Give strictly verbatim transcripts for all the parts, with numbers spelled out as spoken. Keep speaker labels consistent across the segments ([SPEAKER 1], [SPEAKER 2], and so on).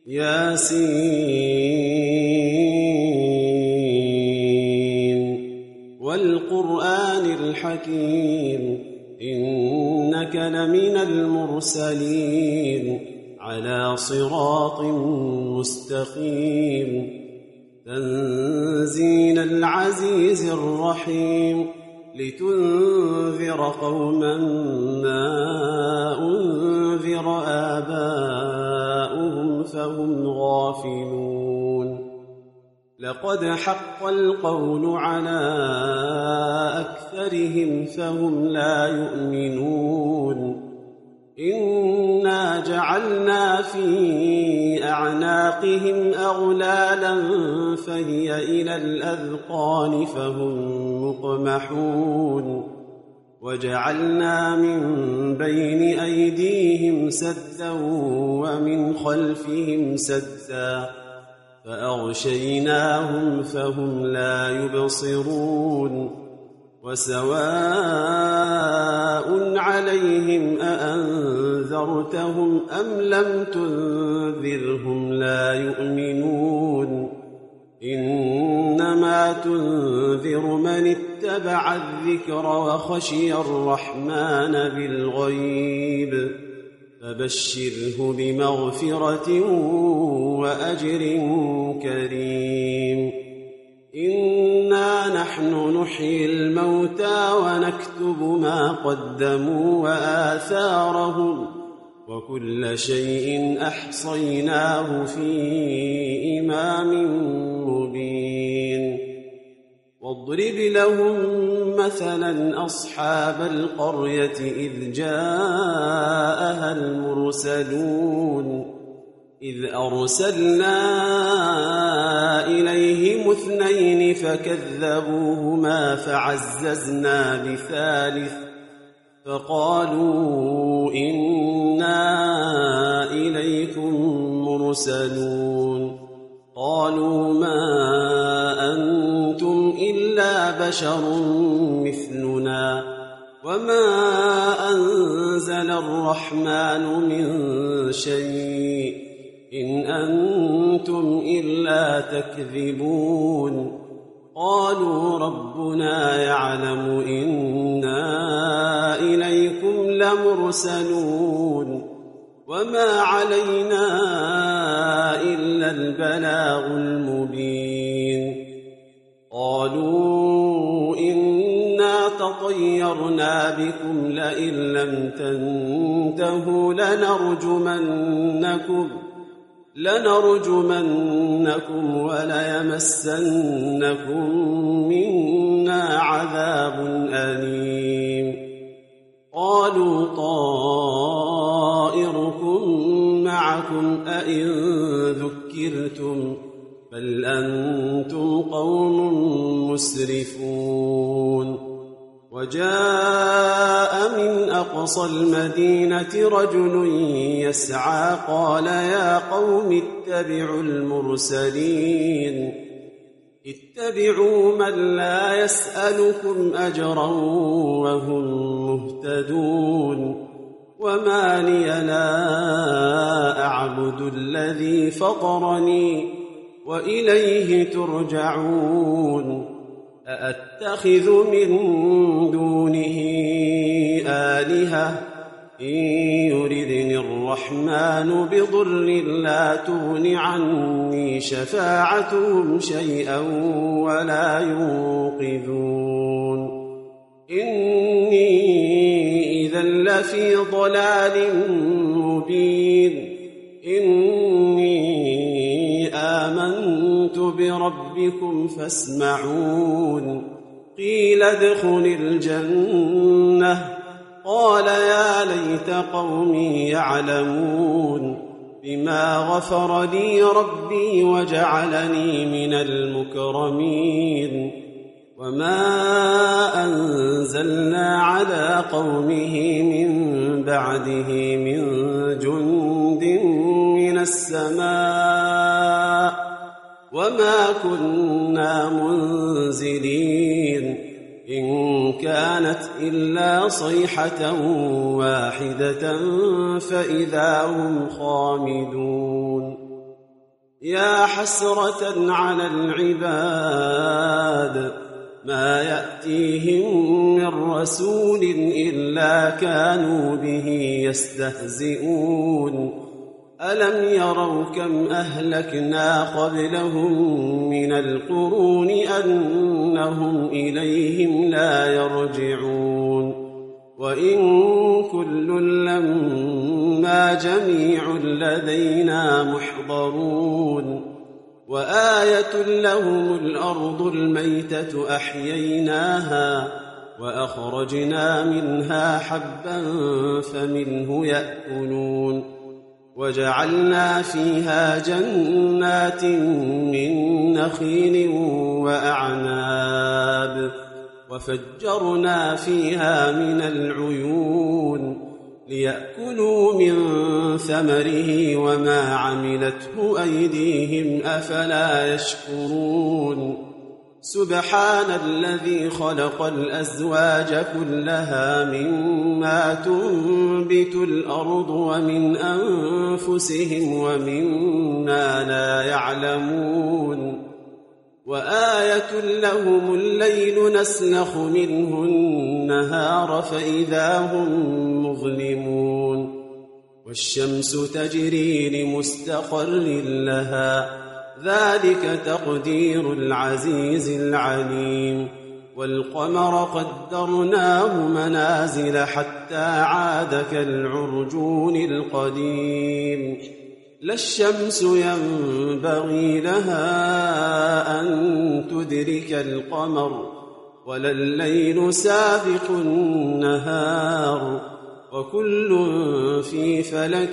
[SPEAKER 1] ياسين والقرآن الحكيم إنك لمن المرسلين على صراط مستقيم تنزيل العزيز الرحيم لتنذر قوما ما أنذر آباؤهم فهم غافلون لقد حق القول على أكثرهم فهم لا يؤمنون إنا جعلنا في أعناقهم أغلالا فهي إلى الأذقان فهم مقمحون وجعلنا من بين أيديهم سدا ومن خلفهم سدا فأغشيناهم فهم لا يبصرون وسواء عليهم أأنذرتهم أم لم تنذرهم لا يؤمنون إنما تنذر من اتبع الذكر وخشي الرحمن بالغيب فبشره بمغفرة وأجر كريم إنا نحن نحيي الموتى ونكتب ما قدموا وآثارهم وكل شيء أحصيناه في إمام مبين واضرب لهم مثلا أصحاب القرية إذ جاءها المرسلون إذ أرسلنا إليهم اثنين فكذبوهما فعززنا بثالث فقالوا إنا إليكم مرسلون قالوا ما أنتم إلا بشر مثلنا وما أنزل الرحمن من شيء إن أنتم إلا تكذبون قالوا ربنا يعلم إنا إليكم لمرسلون وما علينا إلا البلاغ المبين قالوا إنا تطيرنا بكم لئن لم تنتهوا لنرجمنكم لنرجمنكم وليمسنكم منا عذاب أليم قالوا طائركم معكم أئن ذكرتم بل أنتم قوم مسرفون وجاء من أقصى المدينة رجل يسعى قال يا قوم اتبعوا المرسلين اتبعوا من لا يسألكم أجرا وهم مهتدون وما لي لا أعبد الذي فطرني وإليه ترجعون أأتخذ من دونه آلهة إن يردني الرحمن بضر لا تغن عني شفاعتهم شيئا ولا ينقذون إني إذا لفي ضلال مبين إني آمنت بربكم فاسمعون قيل ادخل الجنة قال يا ليت قومي يعلمون بما غفر لي ربي وجعلني من المكرمين وما أنزلنا على قومه من بعده من جند من السماء وما كنا منزلين إن كانت إلا صيحة واحدة فإذا هم خامدون يا حسرة على العباد ما يأتيهم من رسول إلا كانوا به يستهزئون ألم يروا كم أهلكنا قبلهم من القرون أنهم إليهم لا يرجعون وإن كل لما جميع لدينا محضرون وآية لهم الأرض الميتة أحييناها وأخرجنا منها حبا فمنه يأكلون وجعلنا فيها جنات من نخيل وأعناب وفجرنا فيها من العيون ليأكلوا من ثمره وما عملته أيديهم أفلا يشكرون سبحان الذي خلق الأزواج كلها مما تنبت الأرض ومن أنفسهم ومما لا يعلمون وآية لهم الليل نسلخ منه النهار فإذا هم مظلمون والشمس تجري لمستقر لها ذلك تقدير العزيز العليم والقمر قدرناه منازل حتى عاد كالعرجون القديم لا الشمس ينبغي لها أن تدرك القمر ولا الليل سابق النهار وكل في فلك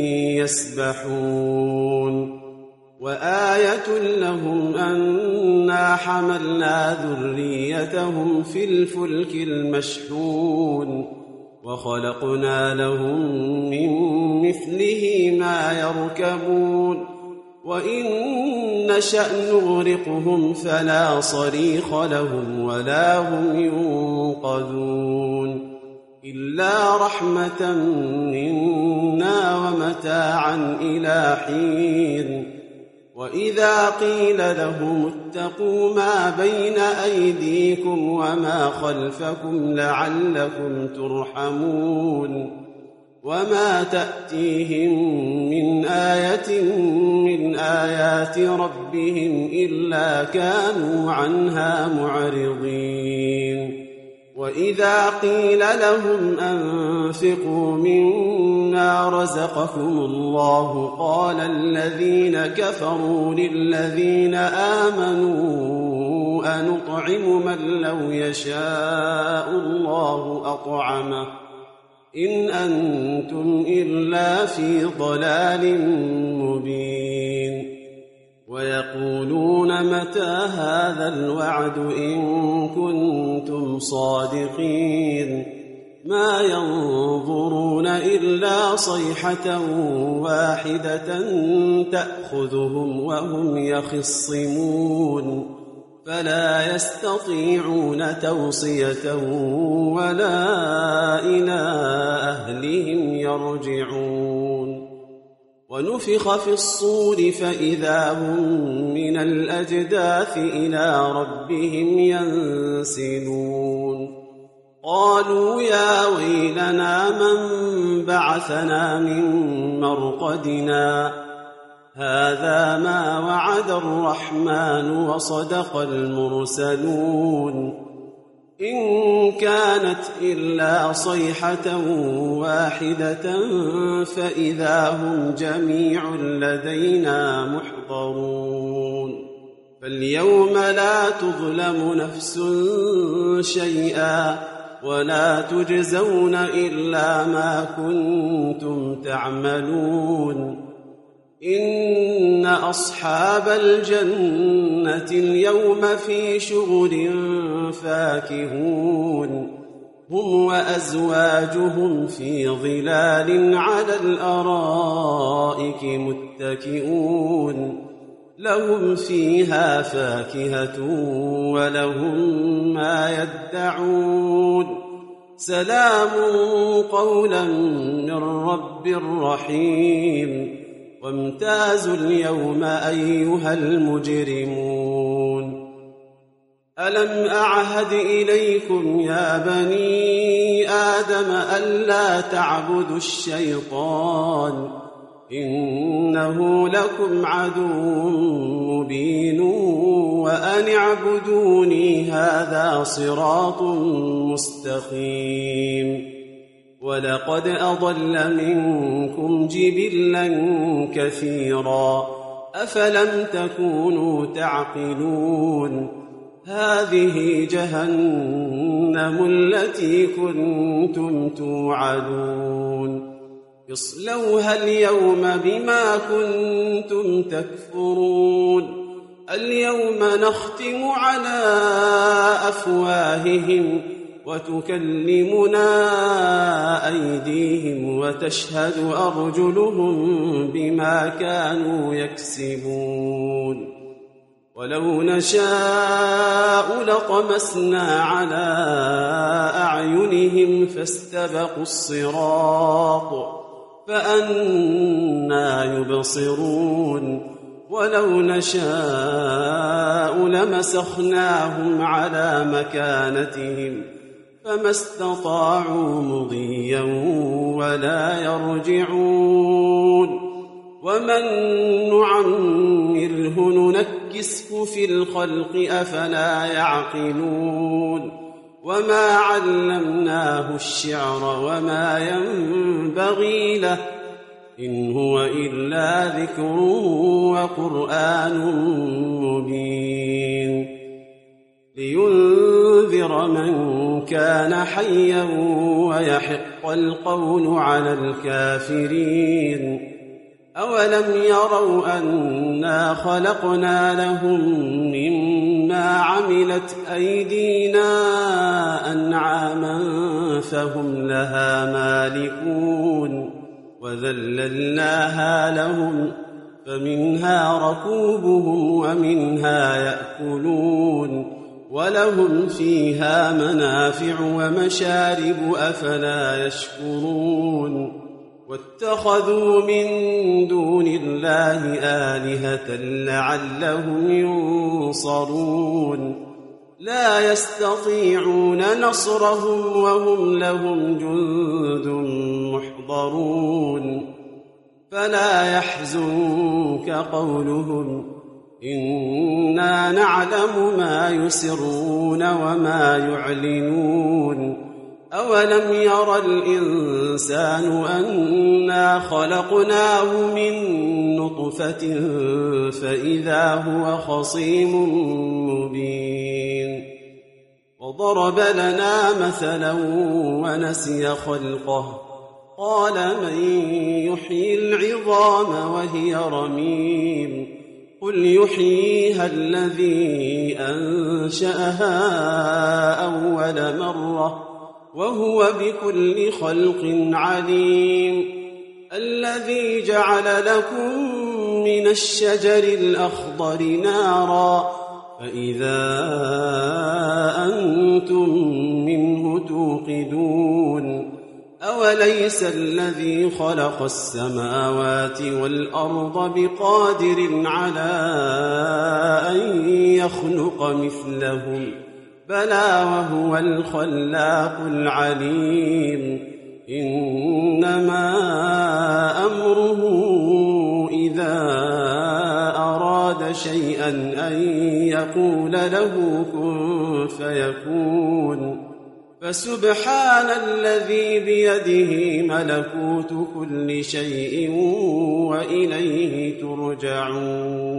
[SPEAKER 1] يسبحون وآية لهم أنا حملنا ذريتهم في الفلك المشحون وخلقنا لهم من مثله ما يركبون وإن نشأ نغرقهم فلا صريخ لهم ولا هم ينقذون إلا رحمة منا ومتاعا إلى حين وإذا قيل لهم اتقوا ما بين أيديكم وما خلفكم لعلكم ترحمون وما تأتيهم من آية من آيات ربهم إلا كانوا عنها معرضين وإذا قيل لهم أنفقوا مما رزقكم الله قال الذين كفروا للذين آمنوا أنطعم من لو يشاء الله أطعمه إن أنتم إلا في ضلال مبين ويقولون متى هذا الوعد إن كنتم صادقين ما ينظرون إلا صيحة واحدة تأخذهم وهم يخصمون فلا يستطيعون توصية ولا إلى أهلهم يرجعون ونفخ في الصور فإذا هم من الأجداث إلى ربهم ينسلون قالوا يا ويلنا من بعثنا من مرقدنا هذا ما وعد الرحمن وصدق المرسلون إن كانت إلا صيحة واحدة فإذا هم جميع لدينا محضرون فاليوم لا تظلم نفس شيئا ولا تجزون إلا ما كنتم تعملون إن أصحاب الجنة اليوم في شغل فاكهون هم وأزواجهم في ظلال على الأرائك متكئون لهم فيها فاكهة ولهم ما يدعون سلام قولا من رب رحيم وامتازوا اليوم أيها المجرمون ألم أعهد إليكم يا بني آدم ألا تعبدوا الشيطان إنه لكم عدو مبين وأن اعبدوني هذا صراط مستقيم ولقد أضل منكم جبلا كثيرا أفلم تكونوا تعقلون هذه جهنم التي كنتم توعدون اصلوها اليوم بما كنتم تكفرون اليوم نختم على أفواههم وتكلمنا أيديهم وتشهد أرجلهم بما كانوا يكسبون ولو نشاء لطمسنا على أعينهم فاستبقوا الصراط فأنى يبصرون ولو نشاء لمسخناهم على مكانتهم فما استطاعوا مضيا ولا يرجعون ومن نعمره ننكسه في الخلق أفلا يعقلون وما علمناه الشعر وما ينبغي له إن هو إلا ذكر وقرآن مبين لينذر من كان حيا ويحق القول على الكافرين أولم يروا أنا خلقنا لهم مما عملت أيدينا أنعاما فهم لها مالكون وذللناها لهم فمنها ركوبهم ومنها يأكلون ولهم فيها منافع ومشارب أفلا يشكرون واتخذوا من دون الله آلهة لعلهم ينصرون لا يستطيعون نصرهم وهم لهم جند محضرون فلا يحزنك قولهم إنا نعلم ما يسرون وما يعلنون أولم ير الإنسان أنا خلقناه من نطفة فإذا هو خصيم مبين وضرب لنا مثلا ونسي خلقه قال من يحيي العظام وهي رميم قل يحييها الذي أنشأها أول مرة وهو بكل خلق عليم الذي جعل لكم من الشجر الأخضر نارا فإذا أنتم منه توقدون أوليس الذي خلق السماوات والأرض بقادر على أن يخلق مثلهم بلى وهو الخلاق العليم إنما أمره إذا أراد شيئا أن يقول له كن فيكون فسبحان الذي بيده ملكوت كل شيء وإليه ترجعون